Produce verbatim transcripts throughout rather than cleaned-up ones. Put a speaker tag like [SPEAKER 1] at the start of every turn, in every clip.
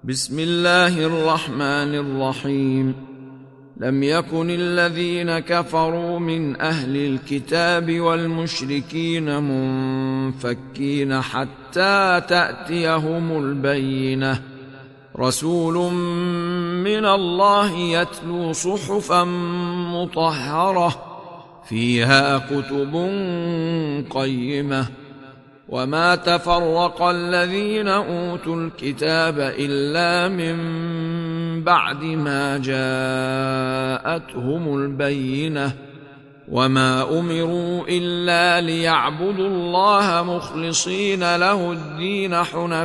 [SPEAKER 1] بسم الله الرحمن الرحيم. لم يكن الذين كفروا من أهل الكتاب والمشركين منفكين حتى تأتيهم البينة، رسول من الله يتلو صحفا مطهرة فيها كتب قيمة. وما تفرق الذين أوتوا الكتاب إلا من بعد ما جاءتهم البينة، وما أمروا إلا ليعبدوا الله مخلصين له الدين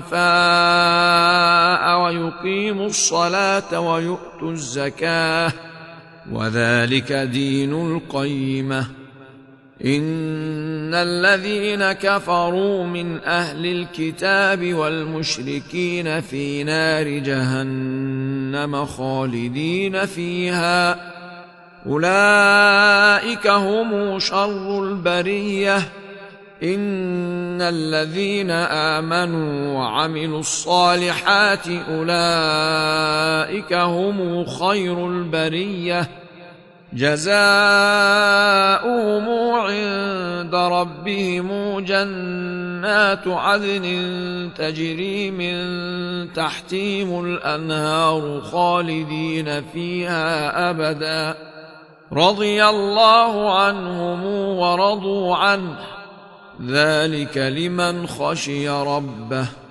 [SPEAKER 1] حنفاء ويقيموا الصلاة ويؤتوا الزكاة، وذلك دين القيمة. إن الذين كفروا من أهل الكتاب والمشركين في نار جهنم خالدين فيها، أولئك هم شر البرية. إن الذين آمنوا وعملوا الصالحات أولئك هم خير البرية، جزاؤهم عند ربهم جنات عدن تجري من تحتهم الأنهار خالدين فيها أبدا، رضي الله عنهم ورضوا عنه، ذلك لمن خشي ربه.